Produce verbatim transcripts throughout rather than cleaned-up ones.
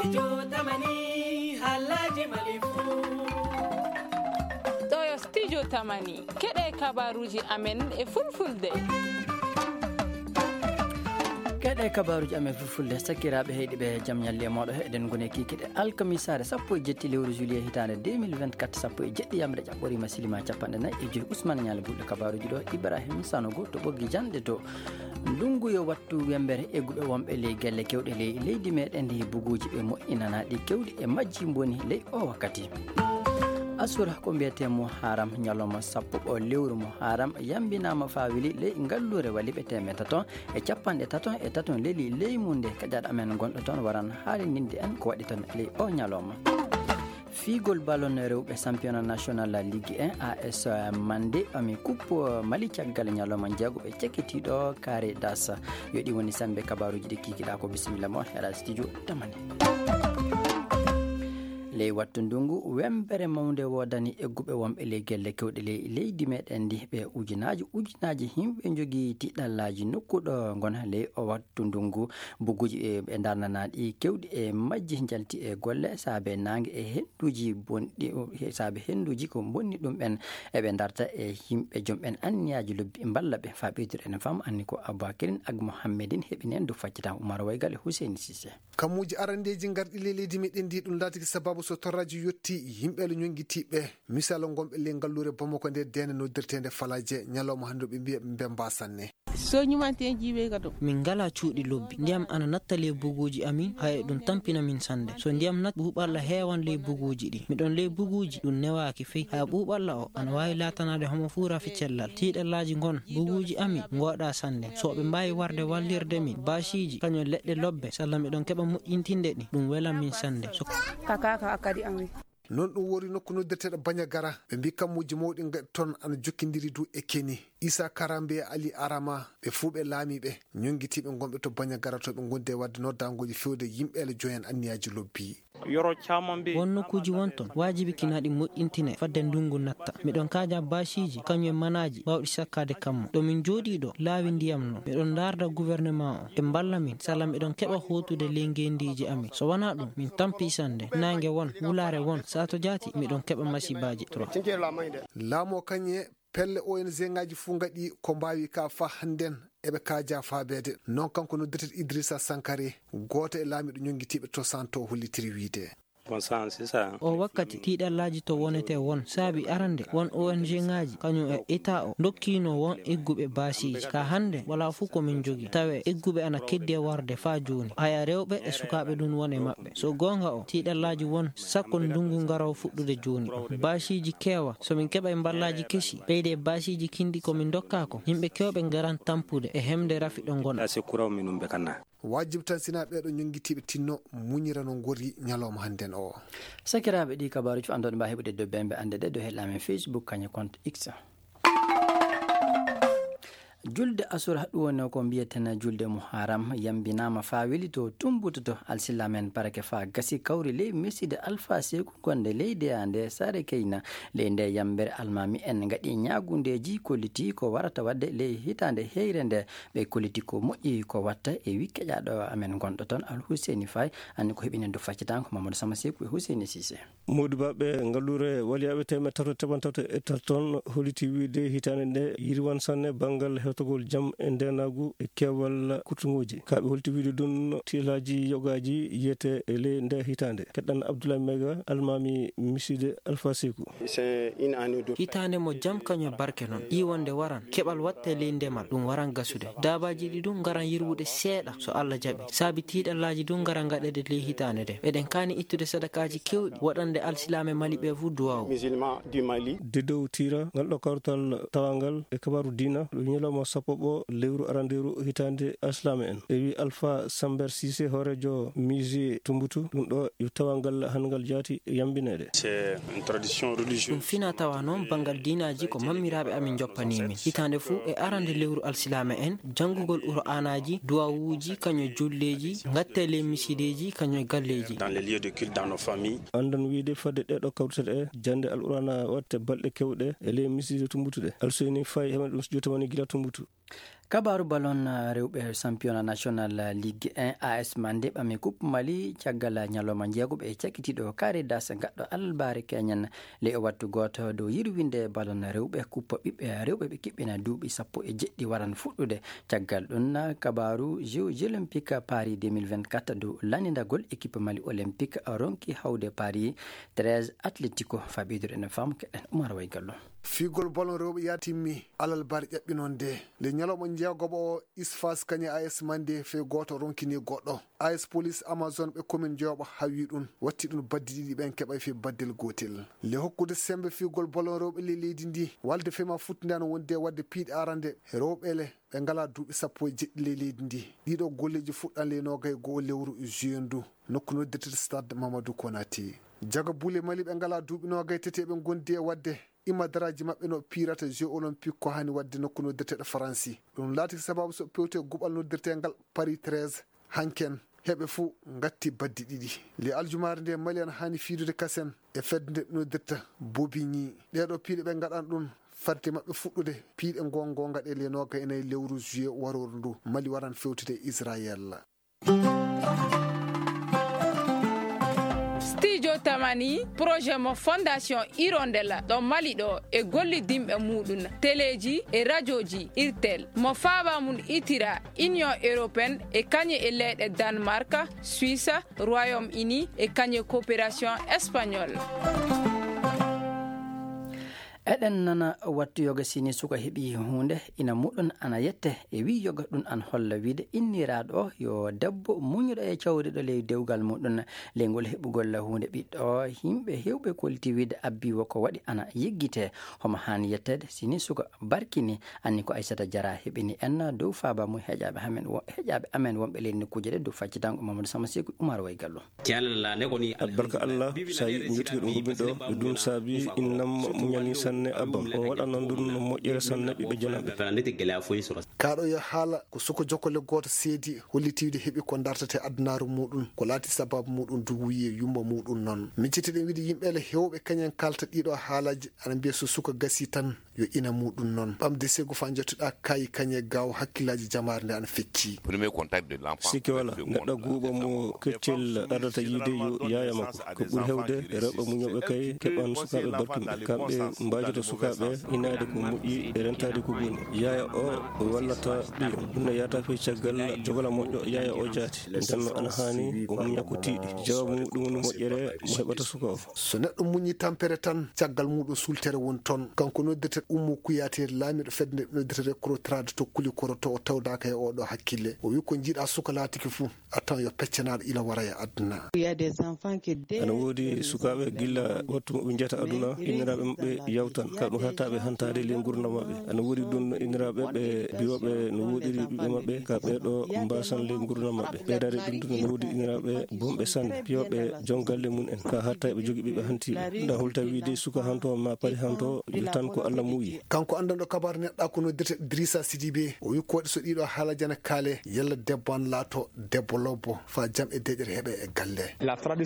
studio tamani halaji malifu ɗo studio tamani keɗe kabaruji amen e fulfulde keɗe kabaruji amen fulfulde sakiraɓe heyɗiɓe jaam ñalle moɗo eɗen gone kikiɗe alkamisare sappo e jetti lewru juillet hitande deux mille vingt-quatre sappo e jeɗɗi yamre ƴaɓɓorima silima capanɗe nayyi e joyi ousmane ñale bulɗo kabaruji ɗo ibrahima sanogo to ɓoggi jande to ndungu yo wattu wembere egguɓe wonɓe ley gelle kewɗe ley leydi meɗen ndi buguji ɓe moƴƴinanaɗi kewɗi e majji boni ley o wakkati asura ko mbiyetemo haram ñalawma sappo o lewru mo haram yambinama fawili ley ngallure waliɓe teme taton e capanɗe taton e taton leeli ley munde kaƴaɗo amen gonɗo toon waran haalininde en ko waɗi ton ley o ñalawma figol ballon rewɓe championnat national ligue un A S mande ami coupe mali caggal ñalawma jeegoɓe cekkitiɗo carré das yoɗi woni sambe kabaruji ɗi kikiɗa ko bisimilla mo heɗa studio tamani ley wattu ndungu wembere mawde wodani egguɓe wonɓe ley gelle kewɗe ley leydi meɗen ndi ɓe ujunaji ujunaji himɓe jogui tiɗallaji nokkuɗo gona ley o wattu ndungu buguji e darnanaɗi kewɗi e majji jalti e golle saabe nangue e henduji bonɗi saabe henduji ko bonni ɗum ɓen eɓe darta e yimɓe joomɓen anniyaji lobbi balla ɓe fa ɓeydude ene fam anni ko aboubacrine ag mouhammedine heeɓinen du faccita oumar waygal e husseine sissé kamuji arandeji garɗi ley leydi meɗen ndi ɗum laatiki sababu so torraji yetti yimɓele ñonguitiɓe misalo gonɓe ley ngallure bamako nde dene noddirtede falaje ñalawma hande ɓe mbiya ɓe mbasanne so ñumanten jiiɓe gato min ngala cuuɗi lobbi ndiyam ana natta ley buguji amin hay ɗum tampina min sande so ndiyam nat ɓuuɓalla heewan ley buguji ɗi miɗon ley buguji ɗum newaki fey hay ɓuuɓalla o ana wawi latanade homo fuura fi cellal tiiɗallaji gon buguji amin goɗa sande soɓe mbawi warde wallirde min basiji kañum leɗɗe lobbe salla miɗon keɓa moƴƴintinde ɗi ɗum welan min sande so kakaka akkadi amin non ɗum wori nokku noddirteɗo Bañagara ɓe mbi kammuji mawɗi gaɗi toon ana jokkidiri du e keni Issa Karambe Ali Arama ɓe fuu ɓe laamiɓe ñonguitiɓe gonɓe to Bañagara to ɓe gonde wadde noddagoji fewde yimɓele joyen anniyaji lobbi yoro camambe won nokkuji wonton wajibi kinaɗi moƴƴintine fadde ndungu natta miɗon kaja basiji kañum e manaji bawɗi sakkade kammo ɗo min jooɗi ɗo laawi ndiyam no miɗon darda gouvernement o ɓe mballa min sala miɗon keɓa hotude ley ngendiji amin so wona ɗum min tampi sande nangue won wulare won sato jati miɗon keɓa masibaji trop laamo kañe pelle O N G ngaji fuu gaɗi ko mbawi ka fa hannden eɓe kaaja faabede non kanko noddirtede Idrissa Sankare goto e laamiɗo ñonguitiɓe to santo hollitiri wiide o wakkati tiiɗallaji to wonete won saabi arande won O N G ngaji kañum e état o dokkino won egguɓe basiji ka hande wala fuu komin jogui tawe egguɓe ana keddi warde fa joni haya rewɓe e sukaɓe ɗum wone mabɓe so gonga o tiiɗallaji won sakko ndungu garaw fuɗɗude joni basiji keewa somin keeɓa e ballaji keesi ɓeyde basiji kindi komin dokkako yimɓe kewɓe garan tampude e hemde rafiɗo gona wajibi tan sina ɓeɗo ñonguitiɓe tinno muñira no gori ñalawma hannden o sakiraɓe ɗi kabaruji andoɗe mba heɓude do bembe ande ɗe do hellamen Facebook kañum compte X julde asura ɗum woni ko mbiyeten julde mo haram yambinama fa weli to tumbutoto alsilla men barake fa gasi kawri ley meside alpha seku gonde leydi ande sare keyna ley nde yambere almami en gaɗi ñagundeji kolliti ko warata wadde ley hitande heyre nde ɓe kolliti ko moƴƴi ko watta e wi keƴaɗo amen gonɗo toon al Husseini Faye anni ko heɓinen do faccitanko Mamadou Sama Sekou e Husseini Cissé mawdi baɓe ngallure waliyaɓe teme tato teɓan tawte ettat toon holliti wiide hitande nde yirwan sanne banggal hewtogol jaam e ndenagu e kewal kutungoji kaɓe holti wiide ɗum tilaji yogaji yiyete e ley nde hitande keɗɗan Abdoulaye Mega almami miside Alpha Sekou hitande mo jaam kañum barke noon iwonde waran keɓal watte ley ndemal ɗum waran gasude dabaji ɗi ɗum garan yirwude seeɗa so Allah jaaɓi saabi tiɗallaji ɗum garan gaɗede ley hitande nde eɗen kani ittude sadakaji kewɗi waɗande alsilame Mali ɓe fu duwaw de dow tira ngal ɗo kawtal tawangal e kabaru dina ɗo ñalawma sappo ɓo lewru aranderu hitande aslame en e wi Alpha Samber Cissé horejo musée Tumbutu ɗum ɗo yo tawangal hangal jaati yambinede ɗum fina tawa noon bangal dinaji ko mammiraɓe amin joppanimin hitande fuu e arande lewru alsilame en janggugol Qur'anaji duwawuji kañum julleji gatte ley misideji kañum e galleji andan wiide fadde ɗeɗo kawtete e jande al qur'ana watte balɗe kewɗe e ley miside Tumbutu ɗe Alseyni Faye heɓen ɗum studio tamani gila Tumbutu kabaru ballon rewɓe championnat national ligue un A S mande ɓami coupe mali caggal ñalowma jeegoɓe e cakkitiɗo karidas gaɗɗo albare keñan le wattu goto dow yirwinde ballon rewɓe coupe ɓiɓɓe rewɓe ɓe kiɓɓina duuɓi sappo e jeɗɗi waran fuɗɗude caggal ɗum kabaru jeux olympique paris deux mille vingt-quatre dow landidagol équipe mali olympique ronki hawde paris treize atlético faɓidur ene fam keɗen oumar way gallo figol ballon rewɓe yatimmi alal bari ƴaɓɓinon nde le ñalawma jeegoɓo o isfas kañe A S mande fe goto ronkini goɗɗo A S police amazon ɓe commune jeeyoɓo hawi ɗum watti ɗum baddi ɗiɗi ɓen keɓay fe baddel gotel le hokkude sembe figol ballon rewɓe le leydi ndi walde fema futtidano wonde wadde piiɗe arande rewɓele ɓe ngala duuɓi sappo e jeɗɗi le leydi ndi ɗiɗo golleji fuɗɗan le nogay goo lewru juin ndu nokku noddete stade mamadou konati jaga boule mali ɓe ngala duuɓi nogay tete ɓe gondi e wadde imadaraji mabɓe no pirata jeux olympique ko hani wadde nokku noddirteɗo faransi ɗum laati sababu so pewte guɓal noddirtegal paris treize hanken heɓe fuu gatti baddi ɗiɗi le aljumare nde mali an hani fiidude kasen e fedde nde noddirta bobigni ɗeɗo piiɗe ɓe gaɗan ɗum fadde mabɓe fuɗɗude piiɗe gongo gaɗe le noga enayi lewru juillet waroru ndu mali waran fewtude israel. studio tamani projet mo fondation hirondella ɗo mali ɗo e gollidimɓe muɗum téléji e radioji irtel mo faaba mum itira union européenne e kañe e leyɗe danemark suisse royaume uni e kañe coopération espagnole. eɗen nana wattu yoga sini suka heeɓi hunde ina muɗum ana yette e wi yoga ɗum an holla wiide inniraɗo yo debbo muñuɗo e cawriɗo ley dewgal muɗum leygol heɓugol hunde ɓiɗɗo yimɓe hewɓe kolti wiide abbi woko waɗi ana yeggite homo hani yettede sini suka barkini anni ko aissata diara heɓini en dow faaba mum heƴaɓe amen heƴaɓe amen wonɓe leydi nokkuje ɗe dow faccitango mamadou sama sekou oumar way gallo barka allah sa yi jettiɓe ɗo gummi ɗo ɗum saabi innam muñani sanne abam o waɗano ɗum no moƴƴere sanne ɓiɓe janaɓe kaɗo yo haala ko suko jokkole goto seedi hollitiwde heeɓi ko dartate addunaru muɗum ko laati sababu muɗum duguyi e yumma muɗum noon min cittiɗen wiide yimɓele hewɓe kañen kalta ɗiɗo haalaji ana mbiya so suka gasi tan yo ina muɗum noon ɓamde sego fa jettuɗa kayi kañe gaw hakkillaji jamare nde ana fecci sikki wala neɗɗo guuɓo mo keccel ardata yiide yo yaya makko ko ɓuuri hewde e rewɓe muñoɓe kay keɓan sukaɓe barkumɓe kamɓe mbajoto sukaɓe inade ko moƴƴi e rentade ko boni yaya o wallata ɓiyo ɗum ne yata fe caggal jogola moƴƴo yaya o jaati ndenno ana hani o muña ko tiiɗi jawabu muɗum woni moƴƴere mo heɓata suka o so neɗɗo muñi tampere tan caggal muɗum sultere won toon kanko noddete ummo kuyatere laamiɗo fedde noddete crotrade to kuli koroto o tawdaka e oɗo hakkille o wi ko jiiɗa suka laatiki fuu a taw yo peccanaɗo ila wara e aduna ana woodi sukaɓe gilla wattu ɓe jeeta aduna inniraɓe mabɓe yawtan kaɗum hattaɓe hantade le gurdam mabɓe ana woodi ɗum inniraɓe ɓe biyoɓe no woɗiri ɓiɓɓe mabɓe ka ɓeɗo mbasan le gurdam mabɓe ɓeydade ɗum ɗum no woodi inniraɓe bomɓe sanne biyoɓe jongalle mum en ka hatta ɓe jogui ɓiɓɓe hantiɓe nda holta wiide suka hanto ma paari hanto yo tan ko allah muuyi kanko andanɗo kabaru neɗɗa ko noddirte drissa sidibe o wi koɗe so ɗiɗo haalaji ana kaale yalla debbo an laato debbo lobbo fa jaam e deƴere heeɓe e galle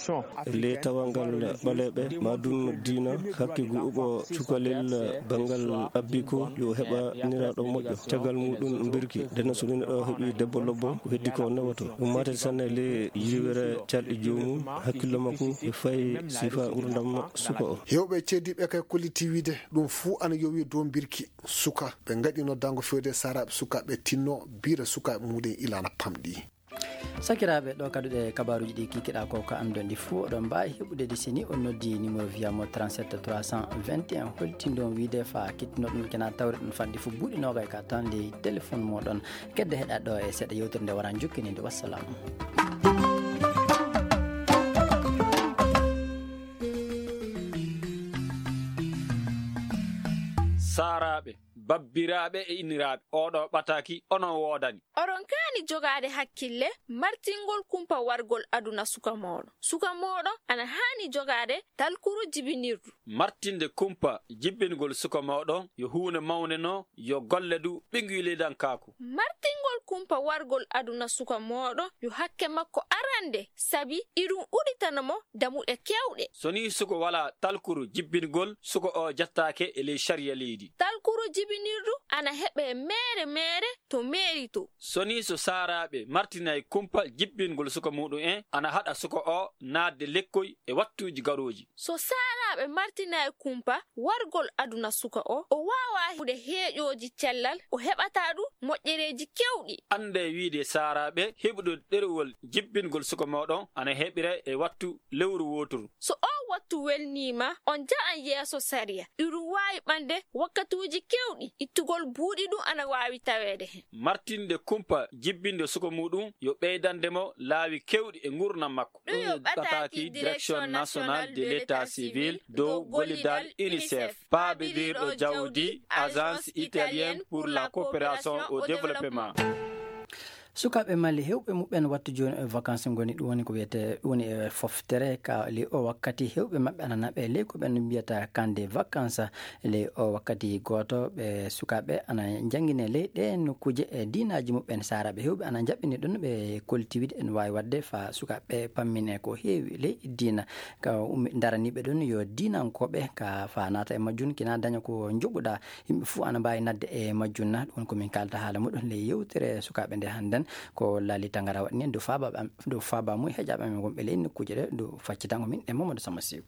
le tawangal ɓaleɓe ma dum diina hakke guuɓo cukalel bangal abbi ko yo heɓa niraɗo moƴƴo caggal muɗum birki nden so ɗum neɗɗo heeɓi debbo lobbo ko heddi ko newato ɗum matati sanne le yiwere calɗi jomum hakkille makko e fayi sifa gurdam suka o hewɓe cediɓe kay kolliti wiide ɗum fuu ana yowi dow birki suka ɓe gaɗi noddango fewde saraɓe sukaɓe tinno bira sukaɓe muɗum ilana pamɗi sakiraɓe ɗo kaduɗe kabaruji ɗi kikiɗa ko ko andondi fuu oɗon mbawi heɓude sini on noddi numéro wiyamo trente-sept trois cent vingt et un holtinɗon wiide fa kittino ɗum kena tawre ɗum fanɗi fo buuɗinoga e ka tan ley téléphone moɗon kedde heɗat ɗo e seeɗa yewtere nde wara jokkininde wassalamu. saraɓe babbiraɓe e inniraɓe oɗo ɓataki onon wodani oɗon kaani jogade hakkille martingol kumpa wargol aduna suka moɗon suka moɗon ana hani jogade talkuru jibinirdu martinde kumpa jibbingol suka moɗon yo huune mawne no yo golle du ɓinguiledan kaku martingol kumpa wargol aduna suka moɗo yo hakke makko arande sabi iɗum uɗitanamo damuɗe kewɗe. soni suko wala talkuru jibbingol suko o jattake e ley sharia leydi. talkuru jibinirdu ana heɓe mere mere to meri to. soni so saraɓe martinay kumpa jibbingol suka muɗum en ana haɗa suko o naatde lekkoy e wattuji garoji. so saraɓe martinay kumpa wargol aduna suka o o wawa hude heeƴoji cellal o heɓata ɗum moƴƴereji kewɗi. ande wiide saraɓe heɓuɗo ɗerewol jibbingol suka moɗon ana heɓira e wattu lewru wotoru. so o wattu welnima on ja'an yeeso sariya ɗiɗum wawi ɓande wakkatuji kewɗi ittugol buuɗi ɗum ana wawi tawede hen. martinde kumpa jibbinde suka muɗum yo ɓeydandemo laawi kewɗi e gurdam makko. ɗum yo ɓataki direction national de l'état civil dow gollidal unicef paabidirɗo jawdi agence italienne pour la coopération au développement. sukaɓe mali hewɓe muɓen wattu joni e vacance goni ɗum woni ko wiyete woni e foftere ka ley o wakkati hewɓe mabɓe ana naɓe ley ko ɓen mbiyata kande vacance ley o wakkati goto ɓe sukaɓe ana jangguine ley ɗe nokkuje e dinaji muɓen saraɓe hewɓe ana jaɓɓini ɗum ɓe koltiwide en wawi wadde fa sukaɓe pammine ko heewi ley dina ka ummi daraniɓe ɗum yo dinankoɓe ka fa nata e majjun kina daña ko joɓuɗa yimɓe foof ana mbawi nadde e majjunna ɗum komin kalta haala muɗum ley yewtere sukaɓe nde hannden ko laali tangara waɗi ni do faba do faba mu hejaɓe men gomɓe ley nokkuje ɗe do faccitango min e Mamadou Sama Siw.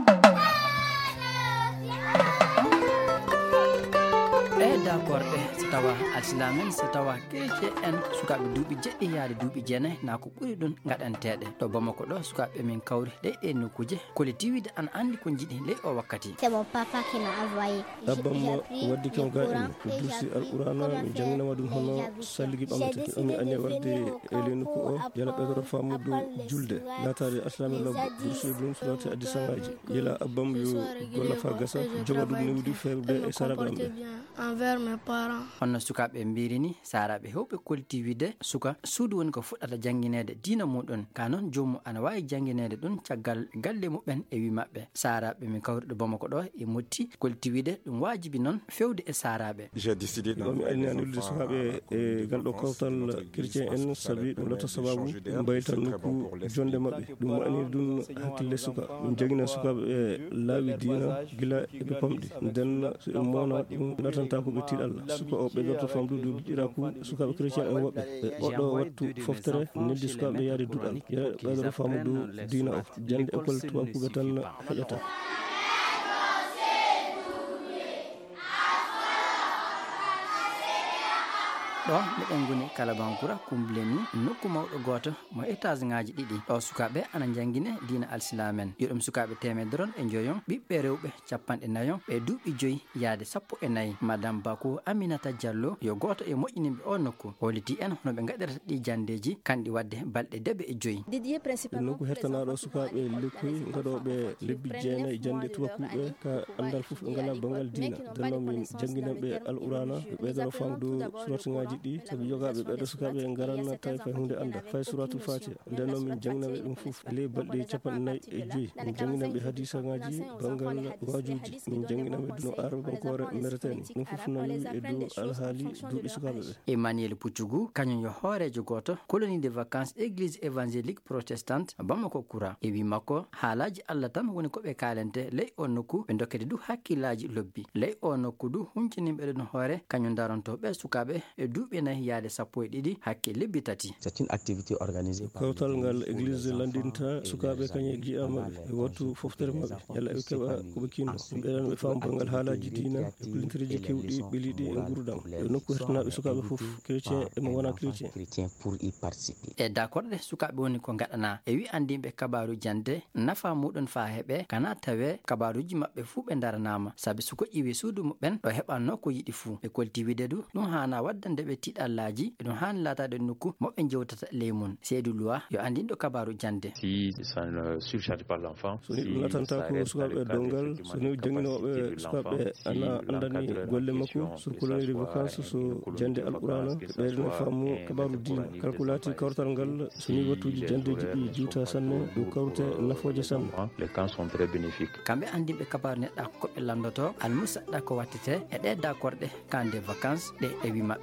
e d'accord ɓe so tawa alsilamen so tawa chrétien en sukaɓe duuɓi jeɗɗi yaade duuɓi jeenayi na ko ɓuuri ɗum gaɗanteɗe ɗo Bamako ɗo sukaɓe min kawri ley ɗe nokkuje collectivité ana andi ko jiiɗi ley o wakkati. C'est mon papa qui m'a envoyé. Dabbam waddi kam ga en ko dursi alqur'ana mi janginama ɗum hono salligi ɓamtaki omi anni wadde e ley nokku o yala ɓeydoro famudu julde latade aslami lobbo dursi ɗum so lati addi sangaji yela abbam yo golla fa gasa joga ɗum newdi fewde e saraɓe amɓe envers mes parents. honno sukaɓe mbirini saraɓe hewɓe koltiwide suka suudu woni ko fuɗɗata jangguinede diina muɗum ka noon jomum ana wawi jangguinede ɗum caggal galle muɓen e wi mabɓe saraɓe min kawriɗo Bamako ɗo e motti koltiwide ɗum wajibi noon fewde e saraɓe. mi alni anilde sukaɓe e galɗo kawtal chrétien en saabi ɗum latta sababu ɗum mbaytan nokku jonde mabɓe ɗum mo aniri ɗum hakkille suka ɗum jangguina sukaɓe e laawi diina guila eɓe pamɗi nden so ɓe mona ɗum latanta ko ɓe tiiɗ Allah suka o ɓeydorto famdude ɗiraku sukaɓe chrétien en woɓɓe oɗo wattu foftere neldi sukaɓe yaade duɗal yeɗa ɓeydoro famudu diina o jande école tubakuɓe tan heƴata. ɗo miɗen goni Kalabankura kumbleni nokku mawɗo goto mo étage ngaji ɗiɗi ɗo sukaɓe ana jangguine diina alsilamen yoɗum sukaɓe temedron e joyon ɓiɓɓe rewɓe capanɗe nayon ɓe duuɓi joyyi yaade sappo e nayyi madame Bako Aminata Diallo yo goto e moƴƴinimɓe o nokku holliti en hono ɓe gaɗirata ɗi jandeji kanɗi wadde balɗe debbe e joyyi nokku hettanaɗo sukaɓe lekkoy gaɗoɓe lebbi jeenayyi jande tubakuɓe ka andal foof ɓe ngala bangal diina nden noon min jangguinanɓe alqur'ana ɓe ɓeydoro famdu suratiŋaji ɗi sabi jogaɓe ɓeɗo sukaɓe garanna tawi fay hunde anda fay suratul fatiha nden noon min jangguinaɓe ɗum foof ley balɗe capanɗe nayyi e joyyi min jangguinaɓe hadisa ngaji bangal wajuji min jangguinaɓe no arabankore mereteni ɗum foof no yewi e dow alhaali duuɓi sukaɓe ɓe. Emmanuel Puccugu kañum yo hoorejo goto colonie de vacances église évangélique protestante Bamako Kura e wi makko haalaji Allah tan woni koɓe kalente ley o nokku ɓe dokkede du hakkillaji lobbi ley o nokku du hunciniɓe ɗon hoore kañum daronto ɓe sukaɓe e duuɓi nayi yaade sappo e ɗiɗi hakke lebbi tati. C'est une activité organisée par kawtal ngal église landinta sukaɓe kañe gi'a mabɓe e wattu foftere mabɓe yalla eɓe keɓa koɓe kinno ɗum ɓeɗan ɓe faam bangal haalaji diina e kulintiriji kewɗi ɓeliɗi e gurdam e nokku hettanaɓe sukaɓe foof chrétien e mo wona chrétien pour y participer. e d'accord ɗe sukaɓe woni ko gaɗana e wi andimɓe kabaru jande nafa muɗum fa heeɓe kana tawe kabaruji mabɓe fuu ɓe daranama saabi suko ƴiwi suudu muɓen ɗo heɓanno ko yiɗi fuu e koltiwide du ɗum hana waddande ɓe tiɗallaji e ɗum hani latade nokku moɓe jewtata ley mum Seydou Loua yo andinɗo kabaru jande. si ça ne surcharge pas l'enfant so ni ɗum latanta ko sukaɓe dongal so ni jangguinoɓe sukaɓe ana andani golle makko sur colonie de vacances so jande alqur'ana ɓeydene fammu kabaru diina kalkulati kawtal ngal so ni wattuji jandeji ɗi juuta sanne ɗum kawte nafoje sanne. les camps sont très bénéfiques. kamɓe andinɓe kabaru neɗɗa koɓe landoto almusaɗɗa ko wattete e ɗe d'accord ɗe camp de vacances ɗe e wi mabɓe wona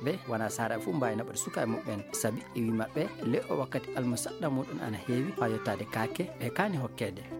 gana sara fu mbayna ɓe suka e muɓɓen sabi e wi mabɓe le o wakkati almusaɗɗa muɗum ana heewi ha yettade kake e kani hokkede